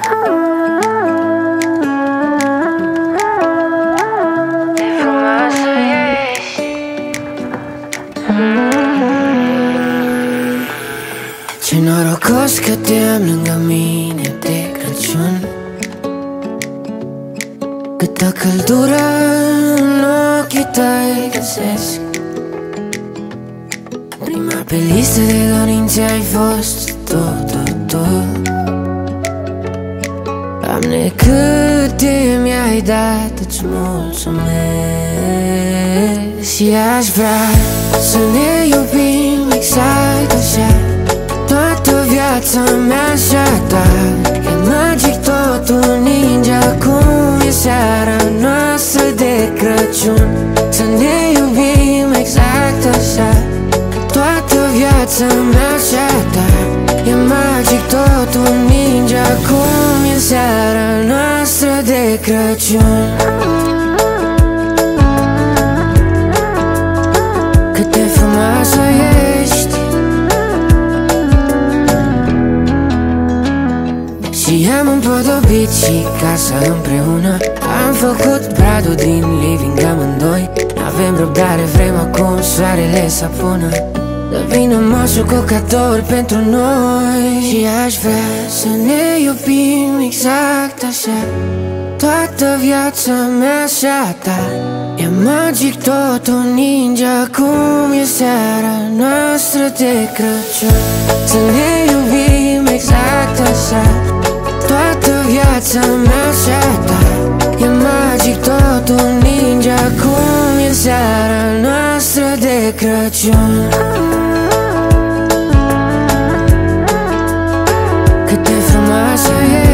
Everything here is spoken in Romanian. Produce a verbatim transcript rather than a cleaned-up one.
Ce norocos că te-am lângă mine de Crăciun. Câtă căldură în ochii tăi găsesc. Prima pe listă de dorințe ai fost tu, tu, tu. Doamne, câte mi-ai dat, îți mulțumesc. Și aș vrea să ne iubim exact așa, toată viața mea și a ta. E magic totul, ninge acum, e seara noastră de Crăciun. Să ne iubim exact așa, toată viața mea și a ta. E magic totul, ninge acum, e seara noastră de Crăciun. Cât de frumoasă ești și am împodobit și casa împreună. Am făcut bradul din living amândoi. N-avem răbdare, vrem acum soarele să pună. Dă vină moșul cu cadouri pentru noi. Și aș vrea să ne iubim exact așa, toată viața mea și a ta. E magic totul, ninge acum, e seara noastră de Crăciun. Să ne iubim exact așa, toată viața mea și a ta. E magic totul, ninge acum, e seara noastră de Crăciun. Cât de frumoasă e